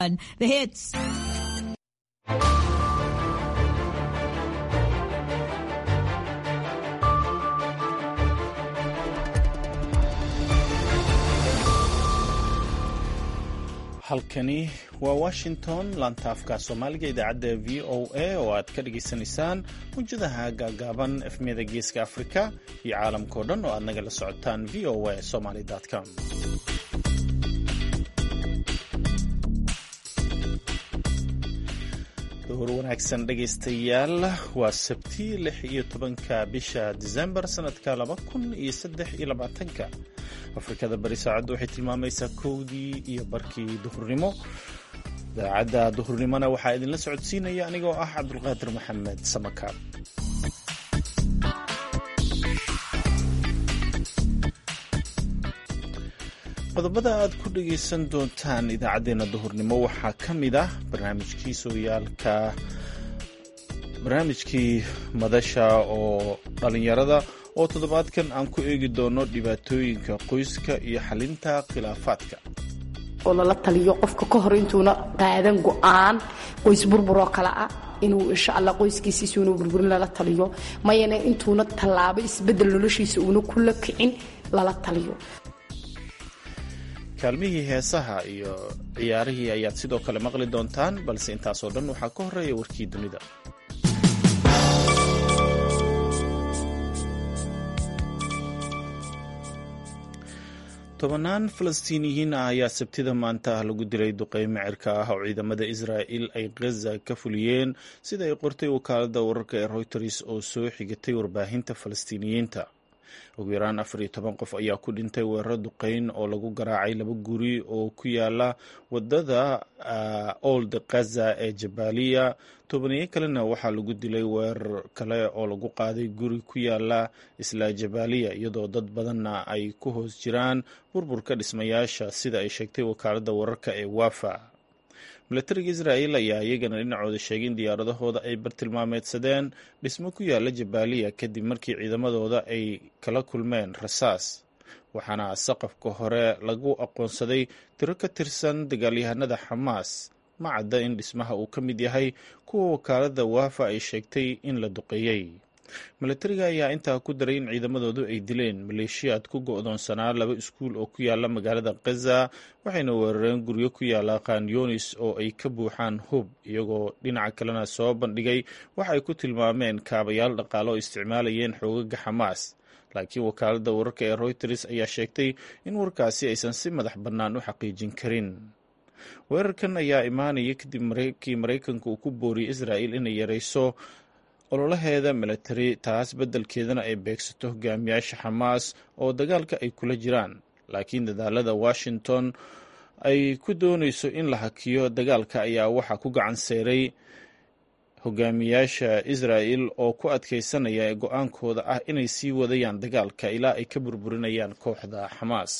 The hits. halkani waa Washington, laantaafka Soomaaliga, idaacadda VOA oo aad ka dhageysanaysaan mujadaha gaagaaban efmiyada geeska Afrika iyo caalamkao dhan oo aad nagala socotaan voasomali.com. door wanaagsan dhegaystayaal, waa Sabti 16 bisha December sanadka 2023. Afrikada bari saacaddu waxay tilmaamaysaa 1:00 duhurnimo. Daacadda duhurnimona waxaa idinla socodsiinaya anigoo ah Cabdulqaadir Maxamed Samakaab. qodobada aad ku dhagaysan doontaan idaacadeena duhurnimo waxaa ka mid ah barnaamijkii madasha oo dhalinyarada oo toddobaadkan aan ku eegi doono dhibaatooyinka qoyska iyo xalinta khilaafaadka. oo lala taliyo qofka ka hor intuuna qaadan go'aan qoys burburoo kale ah inuu insha Allah qoyskiisa inuu burburin lala taliyo, mayana intuuna tallaabo isbedel noloshiisa uuna kula kicin lala taliyo. kaalmihii heesaha iyo ciyaarihii ayaad sidoo kale maqli doontaan, balse intaasoo dhan waxaa ka horeeya warkii dunida. tobanaan Falastiiniyiin ah ayaa Sabtida maanta lagu dilay duqeymo cirka ah oo ciidamada Israa'iil ay Gaza ka fuliyeen, sida ay qortay wakaaladda wararka ee Reuters oo soo xigatay warbaahinta Falastiiniyiinta. ugu yaraan 14 qof ayaa ku dhintay weerar duqeyn oo lagu garaacay 2 guri oo ku yaala wadada Old Gaza ee Jabaliya. 10 kalena waxaa lagu dilay weerar kale oo lagu qaaday guri ku yaala isla Jabaliya, iyadoo dad badanna ay ku hoos jiraan burburka dhismayaasha, sida ay sheegtay wakaaladda wararka ee Wafa. milatariga Israa'iil ayaa iyagana dhinacooda sheegay in diyaaradahooda ay bartilmaameedsadeen dhismo ku yaala Jabaliya kadib markii ciidamadooda ay kala kulmeen rasaas, waxaana saqafka hore lagu aqoonsaday tiro ka tirsan dagaalyahanada Xamaas. ma cadda in dhismaha uu ka mid yahay kuwa wakaaladda Wafa ay sheegtay in la duqeeyey. milatariga ayaa intaa ku daray in ciidamadoodu ay dileen maleeshiyaad ku go'doonsanaa 2 iskuul oo ku yaala magaalada Gaza, waxayna weerareen guryo ku yaala Khan Yunis oo ay ka buuxaan hub, iyagoo dhinaca kalena soo bandhigay waxa ay ku tilmaameen kaabayaal dhaqaale oo isticmaalayeen xoogaga Xamaas. laakiin wakaaladda wararka ee Reuters ayaa sheegtay in warkaasi aysan si madax bannaan u xaqiijin karin. weerarkan ayaa imaanaya kadib markii Maraykanku uu ku booriyey Israa'iil inay yarayso ololaheeda milatari, taas beddelkeedana ay beegsato hogaamiyaasha Xamaas oo dagaalka ay kula jiraan. laakiin dadaalada Washington ay ku doonayso in la hakiyo dagaalka ayaa waxaa ku gacan seeray hogaamiyaasha Israa'iil oo ku adkaysanaya go'aankooda ah inay sii wadayaan dagaalka ilaa ay ka burburinayaan kooxda Xamaas.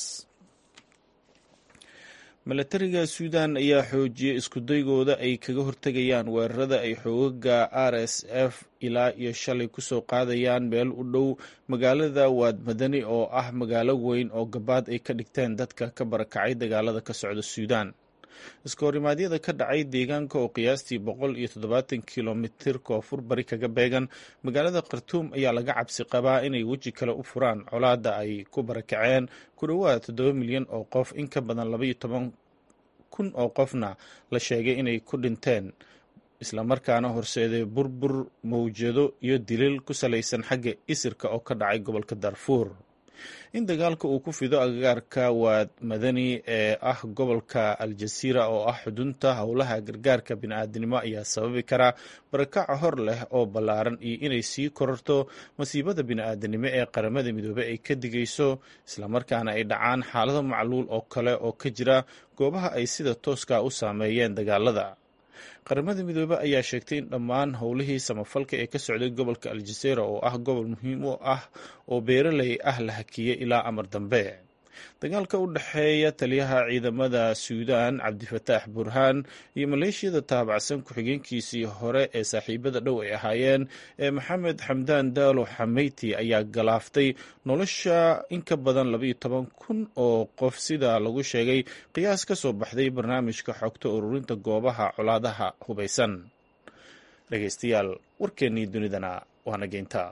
milatariga Suudaan ayaa xoojiyey iskudaygooda ay kaga hortegayaan weerarada ay xoogaga RSF ilaa iyo shalay kusoo qaadayaan meel u dhow magaalada Waad Madani oo ah magaalo weyn oo gabaad ay ka dhigteen dadka ka barakacay dagaalada ka socda Suudaan. iskahorimadyada ka dhacay deegaanka oo qiyaastii 170 kilomitir koonfur bari kaga beegan magaalada Khartoum ayaa laga cabsi qabaa inay weji kale u furaan colaadda ay ku barakaceen ku dhowaad 7 milyan oo qof, in ka badan 12 kun oo qofna la sheegay inay ku dhinteen, islamarkaana horseeday burbur, mawjado iyo dilil ku salaysan xagga isirka oo ka dhacay gobolka Darfur. in dagaalka uu ku fido agagaarka Waad Madani ee ah gobolka Al-Jasiira oo ah xudunta howlaha gargaarka bini'aadanimo ayaa sababi kara barakaca hor leh oo ballaaran iyo inay sii kororto masiibada bini'aadanimo ee qaramada midoobay ay ka digayso, islamarkaana ay dhacaan xaalado macluul oo kale oo ka jira goobaha ay sida tooska u saameeyeen dagaalada. qaramada midoobay ayaa sheegtay in dhammaan howlihii samafalka ee ka socday gobolka Al-Jasiira oo ah gobol muhiim u ah oo beeraley ah la hakiyey ilaa amar dambe. dagaalka u dhexeeya taliyaha ciidamada suudaan cabdifataax burhaan iyo maleeshiyada taabacsan ku-xigeenkiisii hore ee saaxiibada dhow ay ahaayeen ee maxamed xamdaan daalo xameyti ayaa galaaftay nolosha in ka badan 12,000 oo qof sida lagu sheegay qiyaas ka soo baxday barnaamijka xogta ururinta goobaha colaadaha hubaysan. dhegaystayaal warkeennii dunidana waana geynta.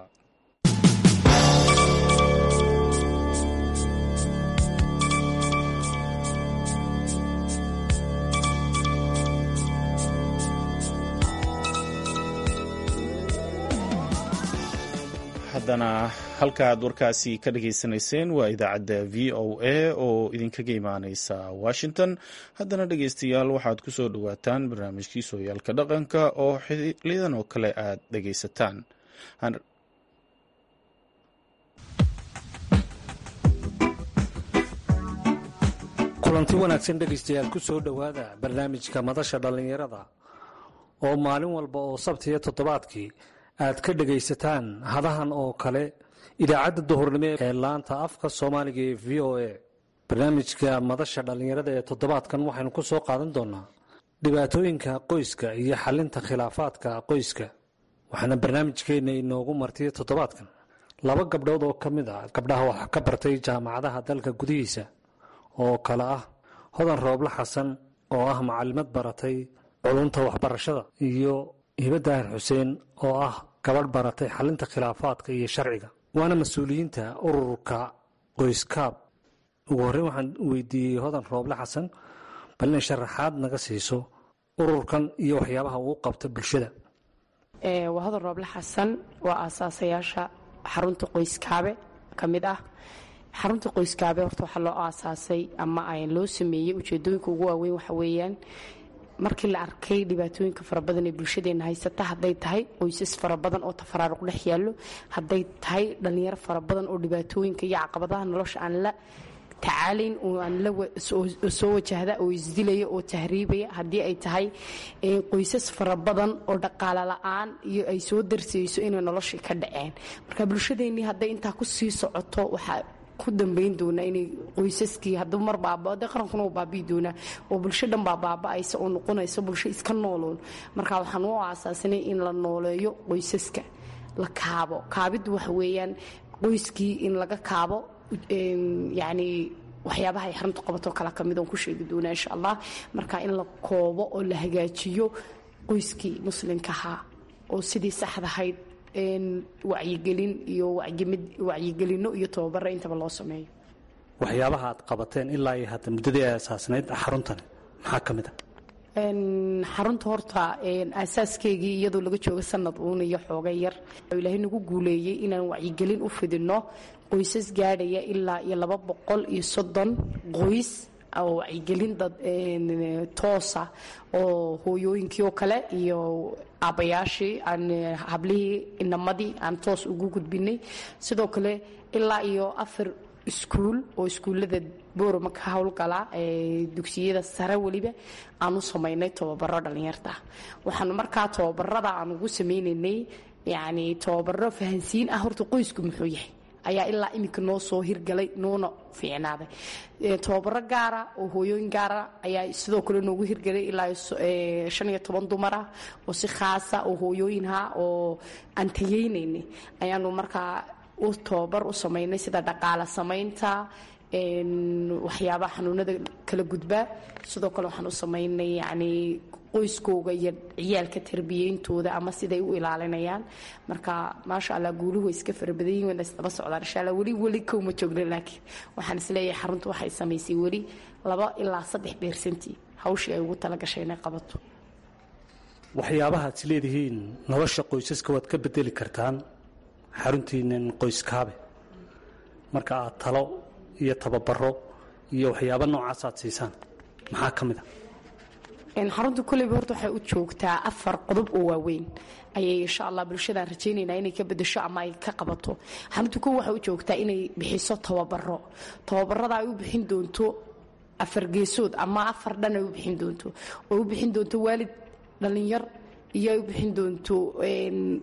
haddana halka aad warkaasi ka dhageysanayseen waa idaacadda v o a oo idinkaga imaaneysa washington. haddana dhegeystayaal waxaad ku soo dhowaataan barnaamijkii sooyaalka dhaqanka oo xiliyadan oo kale aad dhegeysataan. kulanti wanaagsan dhegeystayaal ku soo dhowaada barnaamijka madasha dhallinyarada oo maalin walba oo sabtiya toddobaadkii aad ka dhegaysataan hadahan oo kale idaacadda duhurnimo ee laanta afka soomaaliga ee v o a. barnaamijka madasha dhallinyarada ee toddobaadkan waxaynu ku soo qaadan doonaa dhibaatooyinka qoyska iyo xalinta khilaafaadka qoyska. waxaana barnaamijkeenna inoogu martiya toddobaadkan 2 gabdhood oo ka mid ah gabdhaha wax ka bartay jaamacadaha dalka gudihiisa oo kale ah hodan rooble xasan oo ah macalimad baratay culunta waxbarashada iyo hiba daahir xuseen oo ah gabadh baratay xalinta khilaafaadka iyo sharciga, waana mas-uuliyiinta ururka qoyskaab. ugu horreyn waxaan weydiiyey hodan rooble xasan bal inay sharaxaad naga siiso ururkan iyo waxyaabaha uu qabto bulshada. waa hodan rooble xasan waa aasaasayaasha xarunta qoyskaabe ka mid ah. xarunta qoyskaabe horta waxaa loo aasaasay ama loo sameeyey ujeedooyinka ugu waaweyn waxa weeyaan markii la arkay dhibaatooyinka fara badan ee bulshadeena haysata, hadday tahay qoysas fara badan oo tafaraaruq dhex yaallo, hadday tahay dhallinyaro fara badan oo dhibaatooyinka iyo caqabadaha nolosha aan la tacaalayn oo aan soo wajahda oo isdilaya oo tahriibaya, haddii ay tahay qoysas fara badan oo dhaqaale la'aan iyo ay soo darsayso inay noloshii ka dhaceen. marka bulshadeennii hadday intaa ku sii socoto waxaa ku dambayn doonaa inay qoysaskii hadduu mar baabao dee qarankuna uu baabi'i doonaa oo bulsho dhan baa baaba'aysa oo noqonaysa bulsho iska nooloon. marka waxaan u aasaasanay in la nooleeyo qoysaska, la kaabo. kaabiddu waxa weeyaan qoyskii in laga kaabo yacni waxyaabaha ay xaruntu qabatoo kale ka mid oon ku sheegi doonaa insha allah. marka in la koobo oo la hagaajiyo qoyskii muslimka ahaa oo sidii saxdahayd wacyigelin iyo wacyigelino iyo tababaro intaba loo sameeyo. waxyaabaha aad qabateen ilaa iyo hadda muddadii ay asaasnayd xaruntani maxaa ka mid ah? xarunta horta aasaaskeygii iyadoo laga jooga sanad uun iyo xoogay yar ilaahay nagu guuleeyey inaan wacyigelin u fidino qoysas gaadhaya ilaa iyo 230 qoys oo wacyigelin dad toosa oo hooyooyinkii oo kale iyo aabbayaashii aan hablihii inamadii aan toos ugu gudbinay. sidoo kale ilaa iyo 4 iskuul oo iskuullada boorama ka howlgala dugsiyada sare weliba aan u samaynay tababaro dhallinyarta. waxaan markaa tababarada aan ugu sameynaynay yacni tababaro fahansiin ah horta qoysku muxuu yahay ayaa ilaa iminka noo soo hirgalay noona fiicnaaday. tababaro gaara oo hooyooyin gaara ayaa sidoo kale noogu hirgalay ilaa 15 dumar ah oo si khaasa oo hooyooyinha oo aan tayeynaynay ayaanu markaa u tababar u samaynay sida dhaqaale samaynta waxyaabaha xanuunada kala gudbaa. sidoo kale waxaan u samaynay yacni qoyskooga iyo ciyaalka tarbiyeyntooda ama siday u ilaalinayaan. marka maasha allah guuluhu way iska fara badan yihiin, wayna isdaba socdaan insha allah. weli kowma joogna, laakiin waxaan isleeyahay xaruntu waxay samaysay weli 2 ilaa 3% hawshii ay ugu talagashay inay qabato. waxyaabaha aad isleedihiin nolosha qoysaska waad ka bedeli kartaan xaruntiinan qoyskaabe marka aad talo iyo tababaro iyo waxyaaba noocaas aad siisaan maxaa ka mid ah? xarunta kuleyba horta waxay u joogtaa 4 qodob oo waaweyn ayay insha allah bulshadaan rajaynaynaa inay ka bedesho ama ay ka qabato. xarunta kow waxay u joogtaa inay bixiso tababarada ay u bixin doonto 4 geesood ama 4 dhan ay u bixin doonto oo u bixin doonto waalid dhalinyar iyo ay u bixin doonto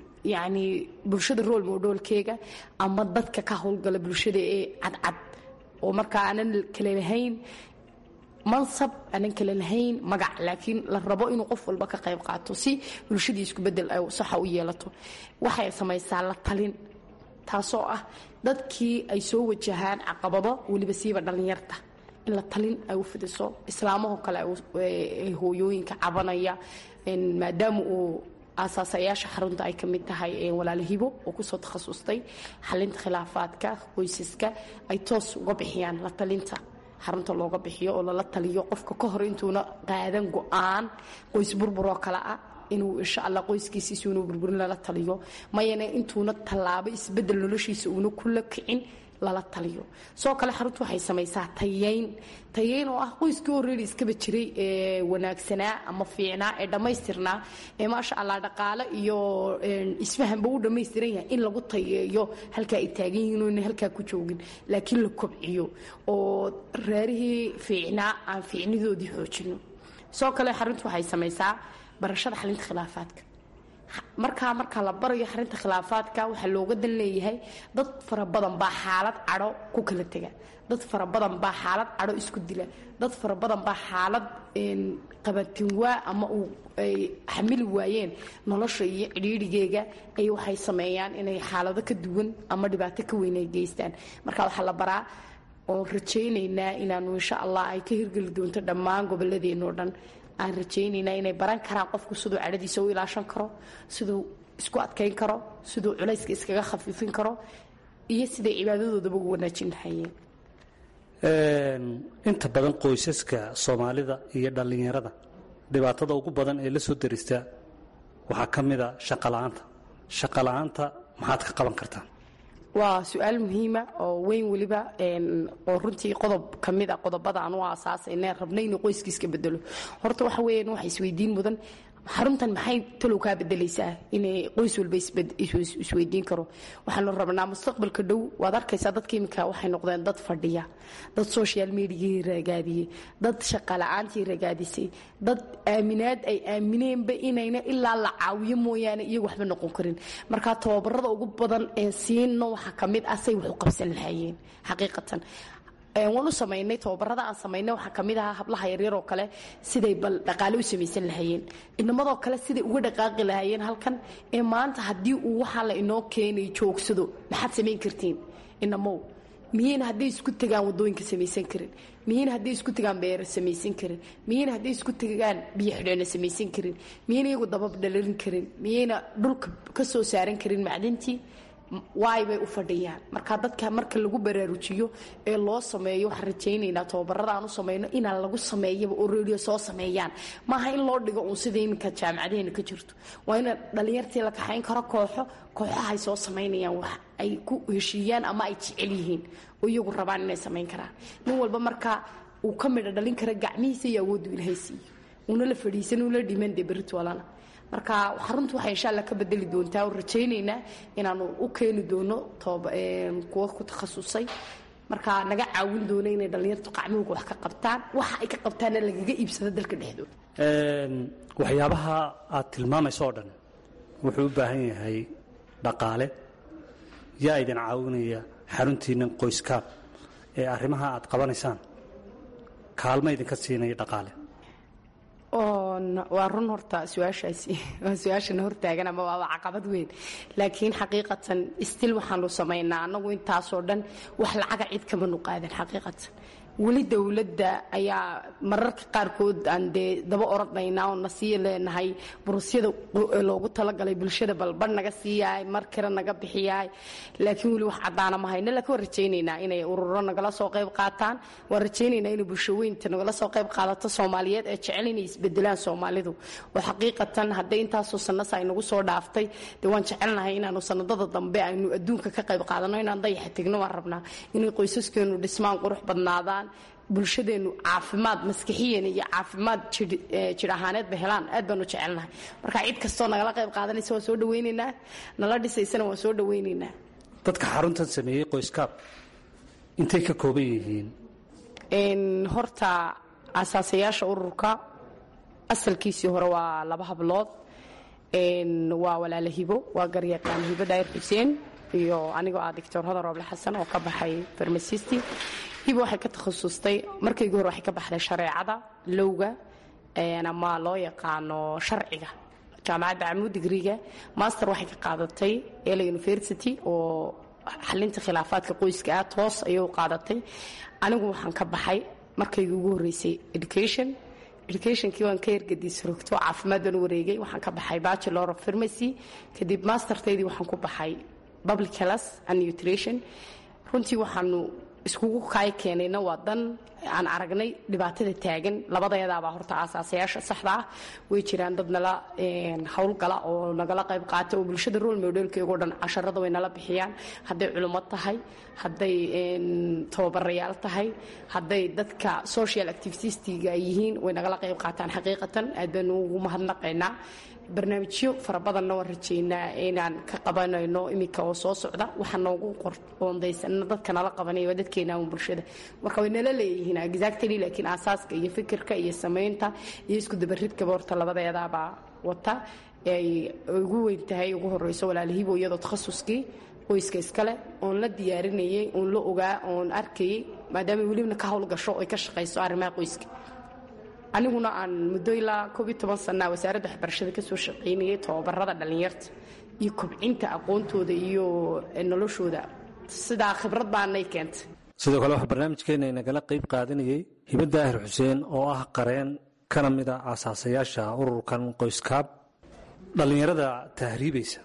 yacni bulshada rool moodhoolkeega ama dadka ka howlgala bulshada ee cadcad oo markaa aanan kale lahayn mansab, aanan kale lahayn magac, laakiin la rabo inuu qof walba ka qayb qaato si bulshadii isku bedel ay saxa u yeelato. waxay samaysaa la talin, taasoo ah dadkii ay soo wajahaan caqabado, weliba siiba dhallinyarta, in la talin ay u fidiso. islaamahoo kale hooyooyinka cabanaya, maadaama uu aasaasayaasha xarunta ay ka mid tahay walaalo Hibo oo kusoo takhasustay xalinta khilaafaadka qoysaska, ay toos uga bixiyaan la talinta xarunta looga bixiyo oo lala taliyo qofka ka hor intuuna qaadan go'aan qoys burburoo kale ah, inuu insha Allah qoyskiisa inuu burburin lala taliyo, mayana intuuna tallaabo isbedel noloshiisa uuna kula kicin lala taliyo. soo kale xaruntu waxay samaysaa tayeyn oo ah qoyskii already iskaba jiray ee wanaagsanaa ama fiicnaa ee dhammaystirnaa ee maasha Allah dhaqaale iyo isfahanba u dhammaystiran yahay, in lagu tayeeyo halkaa ay taagan yihiin oo halkaa ku joogin, laakiin la kobciyo oo reerihii fiicnaa aan fiicnidoodii xoojino. soo kale xaruntu waxay samaysaa barashada xalinta khilaafaadka. marka la barayo xalinta khilaafaadka waxaa looga dan leeyahay dad fara badan baa xaalad cadho ku kala tega, dad fara badan baa xaalad cadho isku dila, dad fara badan baa xaalad qabatinwaa ama ay xamili waayeen nolosha iyo cidhiidhigeega ay waxay sameeyaan inay xaalado ka duwan ama dhibaato ka weyn ay geystaan. marka waxaa la baraa oo rajaynaynaa inaanu insha Allah ay ka hirgeli doonto dhammaan goboladeenoo dhan. aan rajaynaynaa inay baran karaan qofku siduu cadhadiisa u ilaashan karo, siduu isku adkayn karo, siduu culayska iskaga khafiifin karo, iyo siday cibaadadoodaba ugu wanaajin lahayeen. inta badan qoysaska Soomaalida iyo dhallinyarada dhibaatada ugu badan ee la soo darista waxaa ka mid ah shaqo la'aanta maxaad ka qaban kartaan? waa su'aal muhiima oo weyn, weliba oo runtii qodob ka mid ah qodobada aan u aasaasayna rabnay inuu qoyskiiska bedelo. horta waxa weeyaan waxa isweydiin mudan, xaruntan maxay talow kaa bedelaysaa inay qoys walba isweydiin karo. waxaanu rabnaa mustaqbalka dhow, waad arkaysaa dadka iminka waxay noqdeen dad fadhiya, dad social mediagii ragaadiyey, dad shaqo la'aantii ragaadisay, dad aaminaad ay aamineenba inayna ilaa la caawiyo mooyaane iyagu waxba noqon karin. marka tababarada ugu badan ee siino waxaa ka mid ah say wax u qabsan lahaayeen. xaqiiqatan waan u samaynay tababarada aan samaynay waxaa ka mid ahaa hablaha yaryar oo kale siday bal dhaqaale u samaysan lahaayeen, inamadoo kale siday uga dhaqaaqi lahaayeen halkan. ee maanta haddii uu waxaa la inoo keenay joogsado maxaad samayn kartiin inamow? miyayna hadday isku tagaan wadooyinka samaysan karin? miyayna hadday isku tagaan beero samaysan karin? miyayna hadday isku tagaan biyo xidheena samaysan karin? miyayna iyagu dabab dhalarin karin? miyayna dhulka ka soo saaran karin macdintii? waay bay u fadhiyaan. marka dadka marka lagu baraarujiyo ee loo sameeyo, waxaan rajaynaynaa tababarada aan u samayno inaan lagu sameeyaba oo radio soo sameeyaan, maaha in loo dhigo uun sida iminka jaamacadeena ka jirto. waa in dhalinyartii la kaxayn karo kooxahay soo samaynayaan wax ay ku heshiiyaan ama ay jecel yihiin oo iyagu rabaan inay samayn karaan. nin walba marka uu ka midho dhalin kara gacmihiisa iyo awooddu ilaahay siiyo, uuna la fadhiisan, uuna dhiman dee beritoolana. marka xaruntu waxay insha Allah ka bedeli doontaa oo rajaynaynaa inaanu u keeni doono kuwa ku takhasusay, marka naga caawin doono inay dhalinyartu qacmooga wax ka qabtaan, waxa ay ka qabtaana lagaga iibsado dalka dhexdooda. waxyaabaha aad tilmaamayso oo dhan wuxuu u baahan yahay dhaqaale. yaa idin caawinaya xaruntiinnan qoyskaab ee arrimaha aad qabanaysaan kaalmo idinka siinaya dhaqaale? waa run horta su-aashaasi waa su-aashana hortaagan ama waaba caqabad weyn, laakiin xaqiiqatan stil waxaanu samaynaa annagu intaasoo dhan wax lacaga cid kamanu qaadan. xaqiiqatan weli dowladda ayaa mararka qaarkood aan dee daba orodnaynaa oo na sii leenahay burusyada loogu talagalay bulshada balban naga siiyahay, mar kale naga bixiyahay, laakiin weli wax caddaana ma hayno. laakiin waan rajaynaynaa inay ururo nagala soo qayb qaataan, waan rajaynaynaa inay bulshaweynta nagala soo qayb qaadato Soomaaliyeed ee jecel inay isbedelaan Soomaalidu. oo xaqiiqatan hadday intaasoo sannas ay nagu soo dhaaftay, dee waan jecelnahay inaanu sanadada dambe aynu adduunka ka qayb qaadano, inaan dayaxa tegno. waan rabnaa inay qoysaskeenu dhismaan, qurux badnaadaan, bulshadeenu caafimaad maskaxiyan iyo caafimaad jir ahaaneedba helaan. aad baanu jecelnahay. marka cid kastoo nagala qayb qaadanaysa waan soo dhawaynaynaa, nala dhisaysana waan soo dhawaynaynaa. dadka xaruntan sameeyey qoyskaab intay ka kooban yihiin? horta asaasayaasha ururka asalkiisii hore waa 2 hablood. waa walaalo Hibo, waa garyaqaan Hibo Daayir Xuseen, iyo anigoo ah Dr. Hodar Roble Xasan oo ka baxay pharmacist. hibo waxay ka takhasustay markaygu hore waxay ka baxday shareecada lowga ama loo yaqaano sharciga jaamacadda Camuud digriga master waxay ka qaadatay Yale University oo xalinta khilaafaadka qoyska toos ayay u qaadatay anigu waxaan ka baxay markaygu ugu horeysay educationkii waan ka ergadis rogto caafimaad aan wareegay waxaan ka baxay Bachelor of Pharmacy kadib masterteedii waxaan ku baxay Public Health and Nutrition runtii waxaanu iskugu keenayna waa dan aan aragnay dhibaatada taagan labadayadaaba horta asaasayaasha saxda ah way jiraan dad nala hawlgala oo nagala qayb qaata oo bulshada role modelkeego dhan casharada way nala bixiyaan hadday culimo tahay hadday tababarayaal tahay hadday dadka social activitiestiga yihiin way nagala qayb qaataan xaqiiqatan aadaan ugu mahadnaqaynaa barnaamijyo fara badan oo rajeynaa inaan ka qabanayno imika oo soo socda waxa noogu qoondaysan dadka nala qabanaya dadkeena bulshada marka way nala leeyihiin exactly laakiin asaaska iyo fikirka iyo sameynta iyo isku dabaridka boorta labadeedaba wata ay ugu weyn tahay ugu horeyso walaalihiibo iyadoo takhasuskii qoyska iskale oon la diyaarinayay oon la ogaa oon arkayay maadaama weliba ka hawl gasho oo ka shaqeyso arrimaha qoyska aniguna aan muddo ilaa 12 sano wasaaradda waxbarashada ka soo shaqeynayay tababarada dhalinyarta iyo kobcinta aqoontooda iyo noloshooda sida khibrad baanay keentay sidoo kale waxa barnaamijkeena inagala qayb qaadanayay Hibo Daahir Xuseen oo ah qareen kana mid ah asaasayaasha ururkan qoyskaab dhalinyarada tahriibaysa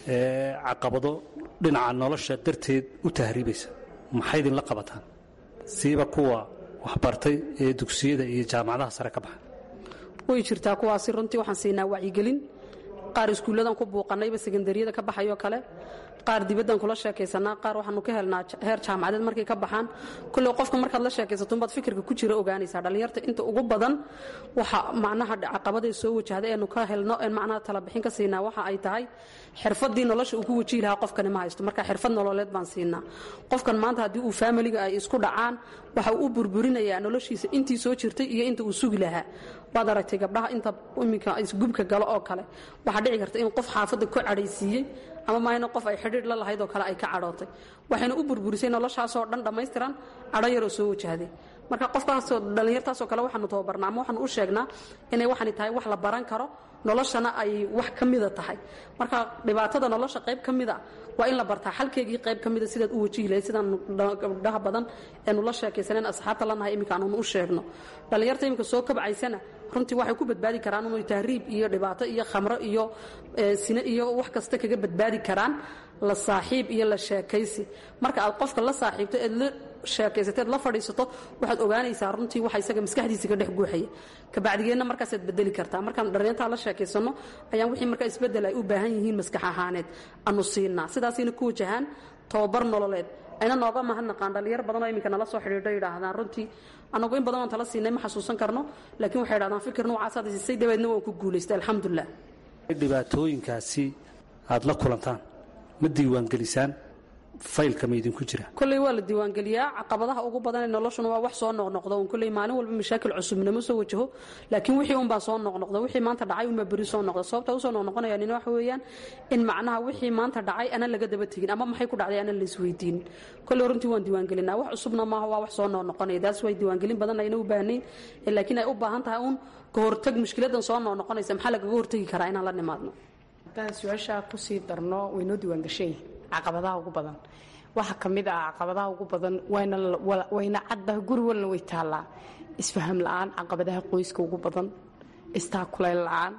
ee caqabado dhinaca nolosha darteed u tahriibaysa maxay idin la qabataan siiba kuwa waxbartay ee dugsiyada iyo jaamacadaha sare ka baxay way jirtaa kuwaasi runtii waxaan siinaa wacyigelin qaar iskuuladan ku buuqanayba secondariyada ka baxayo kale qaar dibaddan kula sheekaysanaa qaar waxaanu ka helnaa heer jaamacadeed markay ka baxaan kullee qofka markaad la sheekaysato baad fikirka ku jira ogaanaysaa dhalinyarta inta ugu badan waxa macnaha caqabaday soo wajahday eenu ka helno een macnaha tala bixin ka siinaa waxa ay tahay xirfadii nolosha uu ku wajihi lahaa qofkani ma haysto marka xirfad nololeed baan siinaa qofkan maanta haddii uu faamiliga ay isku dhacaan waxa uu burburinayaa noloshiisa intii soo jirtay iyo inta uu sugi lahaa waad aragtay gabdhaha inta iminka isgubka galo oo kale waxaa dhici karta in qof xaafadda ku cadhaysiiyey ama maayna qof ay xidhiidh la lahayd oo kale ay ka cadhootay waxayna u burburisay noloshaasoo dhan dhammaystiran cadho yaroo soo wajahday marka qofkaasoo dhallinyartaasoo kale waxaanu tababarnaa ama waxaanu u sheegnaa inay waxani tahay wax la baran karo noloshana ay wax ka mida tahay marka dhibaatada nolosha qayb ka mida waa in la bartaa xalkeegii qayb ka mida sidaad u wajihi lahayd sidaan gabdhaha badan eenu la sheekaysaneen asxaabta lanahay iminka aanu u sheegno dhallinyarta iminka soo kabcaysana runtii waxay ku badbaadi karaan inay tahriib iyo dhibaato iyo khamro iyo sina iyo wax kasta kaga badbaadi karaan la saaxiib iyo la sheekaysi marka aad qofka la saaxiibto eed la sheekaysateed la fadhiisato waxaad ogaanaysaa runtii waxa isaga maskaxdiisa ka dhex guuxaya kabacdigeenna markaasaad bedeli kartaa markaan dhallinyartaa la sheekaysano ayaan wixii markaa isbeddel ay u baahan yihiin maskax ahaaneed anu siinaa sidaasayna ku wajahaan tababar nololeed ayna nooga mahadnaqaan dhalinyar badan oo iminka nala soo xidhiidho yidhaahdaan runtii anagu in badan oon tala siinay ma xasuusan karno laakiin waxay yidhahdaan fikir noocaas siisay dabeedna waan ku guulaystay alxamdulilah dhibaatooyinkaasi aad la kulantaan ma diiwaangelisaan faylka ma idinku jira kulley waa la diiwaangeliyaa caqabadaha ugu badan ee noloshuna waa wax soo noqnoqda un kulley maalin walba mashaakil cusubnimo soo wajaho laakiin wixii un baa soo noqnoqda wixii maanta dhacay unbaa beri soo noqda sababta usoo noqnoqonaya nina waxa weeyaan in macnaha wixii maanta dhacay ana laga daba tegin ama maxay ku dhacday ana la isweydiinin kulley runtii waan diiwaangelinaa wax cusubna maaha waa wax soo noqnoqonaya daas way diiwaangelin badan ayna u baahnayn laakiin ay u baahan tahay un ka hortag mushkiladan soo noqnoqonaysa maxaa lagaga hortagi karaa inaan la nimaadno haddaan su-aasha kusii darno waynoo diiwaangashay caqabadaha ugu badan waxa ka mid ah caqabadaha ugu badan wayna cadda guri walna way taallaa isfaham la'aan caqabadaha qoyska ugu badan istaakulayn la'aan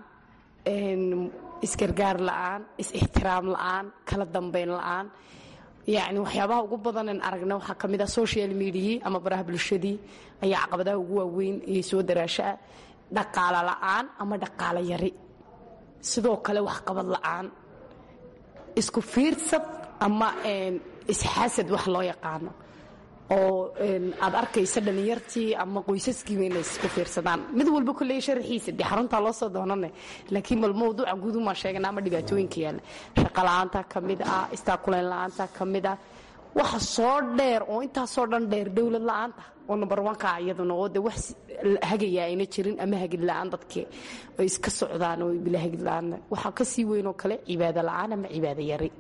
isgargaar la'aan is-ixtiraam la'aan kala dambayn la'aan yacni waxyaabaha ugu badan aan aragna waxaa ka mid ah social media ama baraha bulshadii ayaa caqabadaha ugu waaweyn iyo soo daraashaa dhaqaale la'aan ama dhaqaale yari sidoo kale waxqabad la'aan isku fiirsad ama isxaasad wax loo yaqaano oo aad arkaysa dhalinyartii ama qoysaskiiba inay isku fiirsadaan mid walba kulley sharxiisa dee xaruntaa loo soo doonane laakiin bal mawduuca guudumaa sheegana ama dhibaatooyinka yaalla shaqo la'aanta ka mid ah istaakulayn la'aanta ka mid ah waxa soo dheer oo intaasoo dhan dheer dowlad la'aanta oo number 1ka iyaduna oo de wax hagayaa ayna jirin ama hagid la'aan dadkii ay iska socdaan oo bila hagid la'aan waxa ka sii weyn oo kale cibaado la'aan ama cibaado yari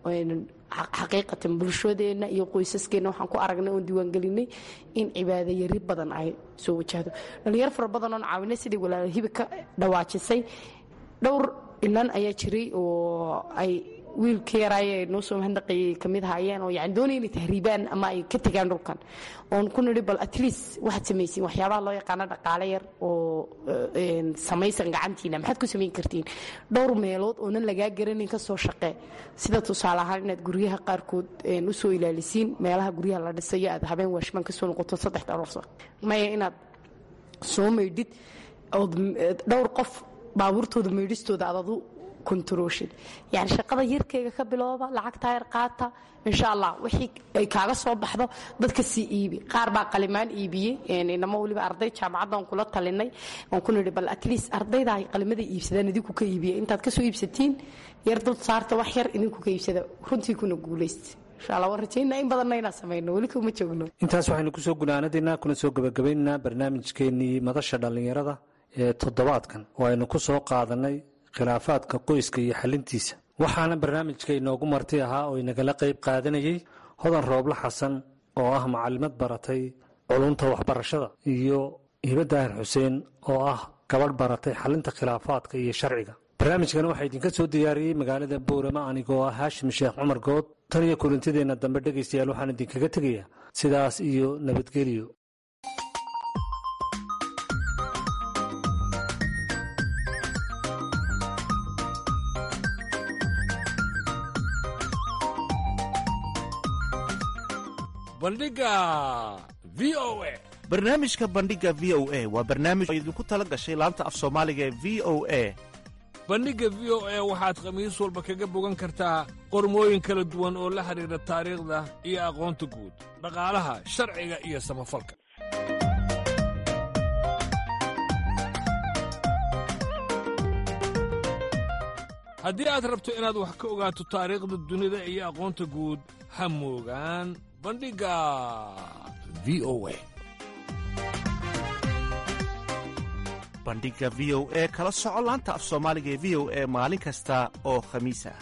xaqiiqatan bulshadeena iyo qoysaskeena waxaan ku aragnay oon diiwaangelinay in cibaado yari badan ay soo wajahdo. dhalinyaro fara badan oon caawinay sidii walaal hibi ka dhawaajisay. dhowr inan ayaa jiray oo ay wiilka yaraaye noo soo mahadnaqayay ka mid ahaayeen oo yani doonaya inay tahriibaan ama ay ka tegaan dhulkan oon ku nidhi bal at least waxaad samaysiin waxyaabaha loo yaqaano dhaqaale yar oo samaysan gacantiina maxaad ku samayn kartiin dhowr meelood oonan lagaa garanin ka soo shaqee sida tusaale ahaan inaad guryaha qaarkood u soo ilaalisiin meelaha guryaha la dhisayo aad habeen waashmaan ka soo noqoto 3 aroorsa maya inaad soo maydhid ood dhowr qof baabuurtooda maydhistooda aad u controlshid yani shaqada yarkeyga ka bilooba lacagta yar qaata insha Allah wixii ay kaaga soo baxdo dadka si iibi qaar baa qalimaan iibiyay inama waliba arday jaamacadan kula talinay oo ku nidhi bal at least ardayda ay qalimada iibsadaan idinku ka iibiyay intaad ka soo iibsatiin yar dad saarta wax yar idinku ka iibsada runtii kuna guuleystay insha Allah warjayna in badan ayna sameeyno wali kuma joogno intaas waxaynu ku soo gunaanadina kuna soo gabagabaynaa barnaamijkeenii madasha dhalinyarada ee toddobaadkan oo aynu ku soo qaadanay khilaafaadka qoyska iyo xalintiisa waxaana barnaamijka inoogu marti ahaa oo inagala qayb qaadanayay hodan rooble xasan oo ah macalimad baratay culunta waxbarashada iyo hibo daahir xuseen oo ah gabadh baratay xalinta khilaafaadka iyo sharciga. barnaamijkan waxaa idinka soo diyaariyey magaalada boorama anigoo ah haashim sheekh cumar good. tan iyo kulantideenna dambe dhegaystayaal waxaan idinkaga tegayaa sidaas iyo nabadgelyo. barnaamijka bandhiga v o a waa barnaamij oo idinku tala gashay laanta af soomaaliga ee v o a. bandhigga v o a waxaad khamiis walba kaga bogan kartaa qormooyin kala duwan oo la xidhiidha taariikhda iyo aqoonta guud dhaqaalaha sharciga iyo samafalka. haddii aad rabto inaad wax ka ogaato taariikhda dunida iyo aqoonta guud ha moogaan bandhigga v o a. bandhiga v o a kala soco laanta af soomaaliga ee v o a maalin kasta oo khamiis ah.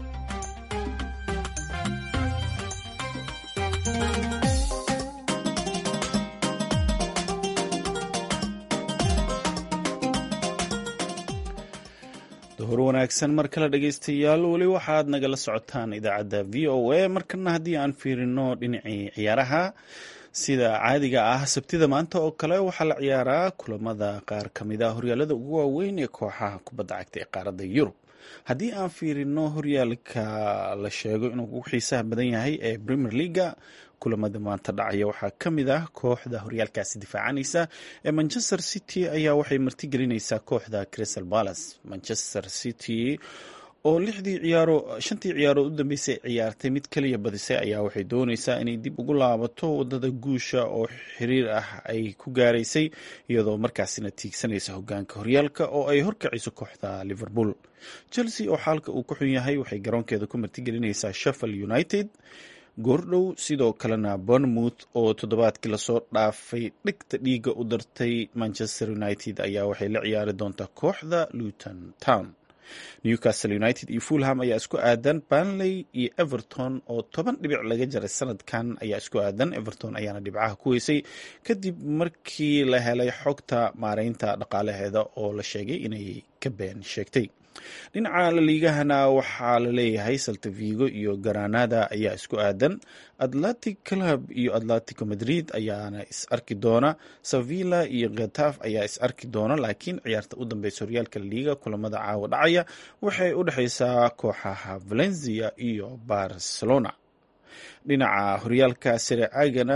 hor wanaagsan mar kale dhegaystayaal weli waxaad nagala socotaan idaacadda v o a markana haddii aan fiirino dhinacii ciyaaraha sida caadiga ah sabtida maanta oo kale waxaa la ciyaaraa kulamada qaar ka mid a horyaalada ugu waaweyn ee kooxaha kubadda cagta ee qaaradda yurub. haddii aan fiirino horyaalka la sheego inuu ugu xiisaha badan yahay ee Premier League kulamada maanta dhacaya waxaa ka mid ah kooxda horyaalkaasi difaacanaysa ee Manchester City ayaa waxay martigelinaysaa kooxda Crystal Palace. Manchester City oo shantii ciyaarood u dambeysay ciyaartay mid kaliya badisay ayaa waxay doonaysaa inay dib ugu laabato wadada guusha oo xiriir ah ay ku gaaraysay iyadoo markaasina tiigsanaysa hogaanka horyaalka oo ay horkacayso kooxda Liverpool. Chelsea oo xaalka uu ku xun yahay waxay garoonkeeda ku martigelinaysaa Sheffield United. goordhow sidoo kalena Bournemouth oo toddobaadkii lasoo dhaafay dhigta dhiiga u dartay Manchester United ayaa waxay la ciyaari doontaa kooxda Luton Town. Newcastle United iyo Fulham ayaa isku aadan. Burnley iyo Everton oo 10 dhibic laga jaray sanadkan ayaa isku aadan. Everton ayaana dhibcaha ku heysay kadib markii la helay xogta maareynta dhaqaalaheeda oo la sheegay inay ka been sheegtay. dhinaca la liigahana waxaa la leeyahay Celta Vigo iyo Granada ayaa isku aadan. Athletic Club iyo Atletico Madrid ayaana is arki doona. Sevilla iyo Getafe ayaa is arki doona laakiin ciyaarta u dambeysa horyaalka liiga kulamada caawa dhacaya waxay u dhaxaysaa kooxaha Valencia iyo Barcelona. dhinaca horyaalka Serie A-gana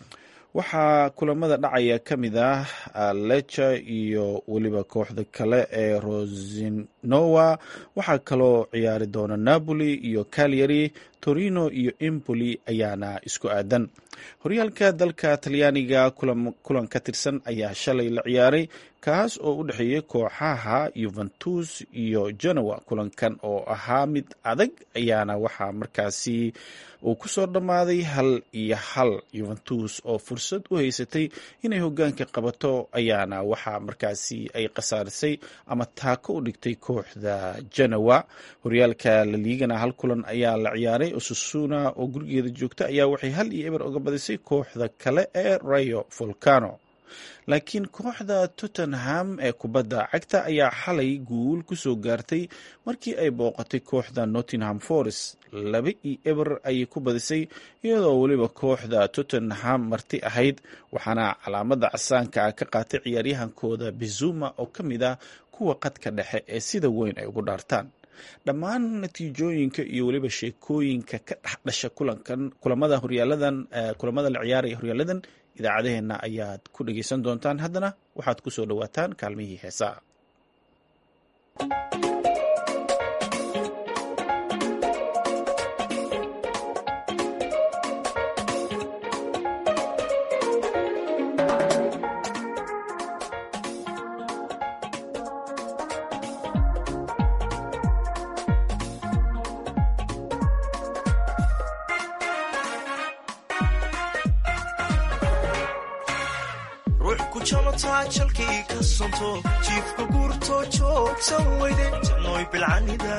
waxaa kulamada dhacaya ka mid ah Lecce iyo weliba kooxda kale ee Rosinoa. waxaa kaloo ciyaari doona Napoli iyo Cagliari. torino iyo empoli ayaana isku aadan. horyaalka dalka talyaaniga kulan ka tirsan ayaa shalay la ciyaaray kaas oo u dhexeeyay kooxaha Juventus iyo Genoa. kulankan oo ahaa mid adag ayaana waxaa markaasi uu ku soo dhammaaday 1-1. Juventus oo fursad u haysatay inay hogaanka qabato ayaana waxaa markaasi ay khasaarisay ama taako u dhigtay kooxda Genoa. horyaalka La Ligana hal kulan ayaa la ciyaaray. Osasuna oo gurigeeda joogta ayaa waxay 1-0 uga badisay kooxda kale ee Rayo Vallecano. laakiin kooxda Tottenham ee kubadda cagta ayaa xalay guul ku soo gaartay markii ay booqatay kooxda Nottingham Forest. 2-0 ayay ku badisay iyadoo weliba kooxda Tottenham marti ahayd, waxaana calaamada casaanka ka qaatay ciyaaryahankooda Bizuma oo ka mid ah kuwa qadka dhexe ee sida weyn ay ugu dhaartaan. dhammaan natiijooyinka iyo weliba sheekooyinka ka dhexdhasha kulamada la ciyaaraya horyaaladan idaacadaheenna ayaad ku dhegaysan doontaan. haddana waxaad ku soo dhowaataan kaalmihii heesaa. jalkii ka sonto jiifka guurto joogsan weyde jannoy bilcanida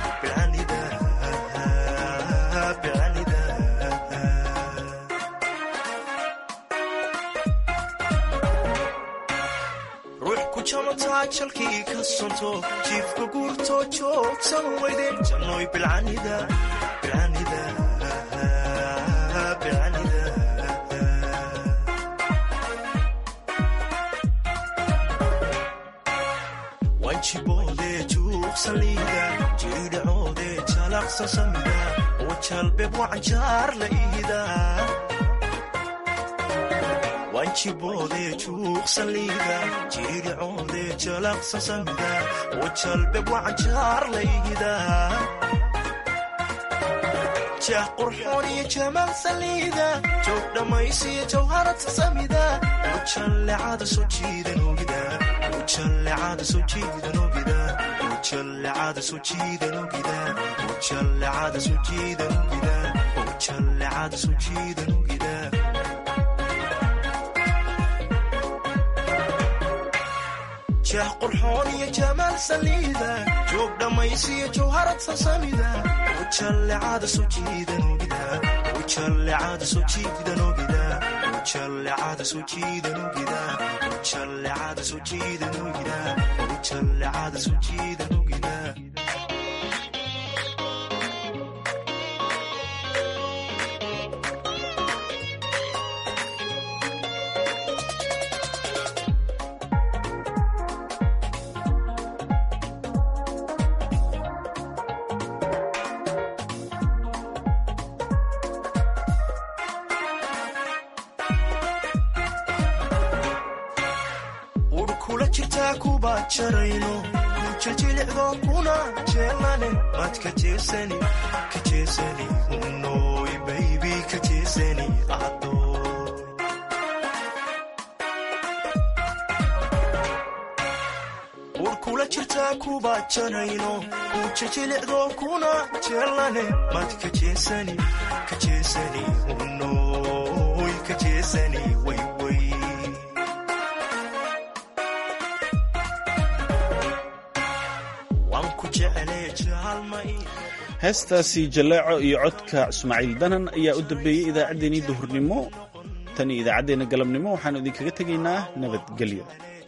ruux ku jamataa jalkii ka sonto jiifka guurto joogsan weyde jannoy bilcanida wanjiboode juuqsaliida jiidhacoode jalaqsa samida oo jalbeb wacanjaar la iida wanjiboode juuqsaliida jiidhacoode jalaqsa samida oo jalbeb wacanjaar la iida jah qurxoon iyo jamaal saliida joog dhammaysiyo jawharata samida oo jallecada soo jiidan ogida jallecada soo jiidan ogida jallecada soo jiidan ogida jallecada soo jiidan ogida jallecada soo jiidan ogida jah qurxoon iyo jamaal saliida joog dhammaysiyo jawharad sasamida jallecada soo jiidan ogida jallecada soo jiidan ogida jallecada soo jiidan ogida jallecada soo jiidan ogida jallecada soo jiidan ogida jarayno kujajilicdo kuna jeelane mad ka jeesani unoy baybi ka jeesani adoy ur kula jirtaa kuba jarayno kujajilicdo kuna jeelane mad ka jeesani unoy ka jeesani wayway heestaasi jaleeco iyo codka ismaaciil danan ayaa u dambeeyey idaacaddeenii duhurnimo. tan iyo idaacaddeenna galabnimo waxaanu idinkaga tegaynaa nabadgelyo.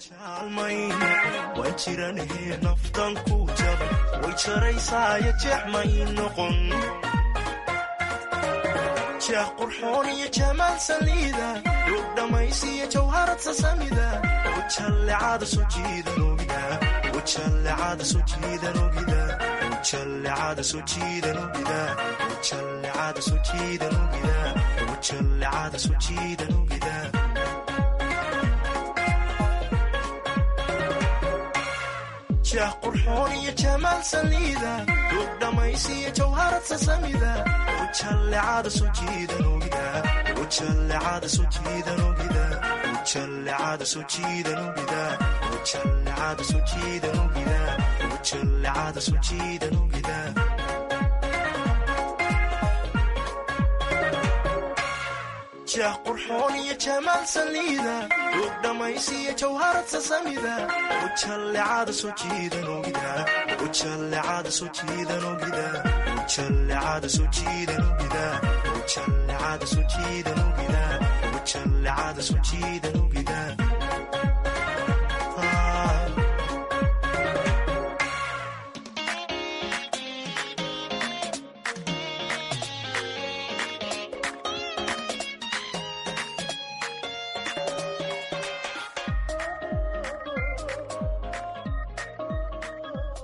waan jiranahe naftan ku jaba way jaraysaayo jeex may noqon jah qurxoon iyo jamaal saliida duug dhammaysiyo jawharad sasamida jallecada soo jiidan ogida jallecada soo jiidan ogida jallecada soo jiidan ogida jallecada soo jiidan ogida jallecada soo jiidan ogida jeex qurxoon iyo jamaal saliida duug dhammaysiyo jawharad sasamida ujallecada soo jiidan ogida ujallecada soo jiidan ogida ujallecada soo jiidan ogida ujallecada soo jiidan ogida ujallecada soo jiidan ogida jeex qurxoon iyo jamaal saliida duug dhammaysiyo jawharad sasamida ujallecada soo jiidan ogida ujallecada soo jiidan ogida ujallecada soo jiidan ogida ujallecada soo jiidan ogida ujallecada soo jiidan ogida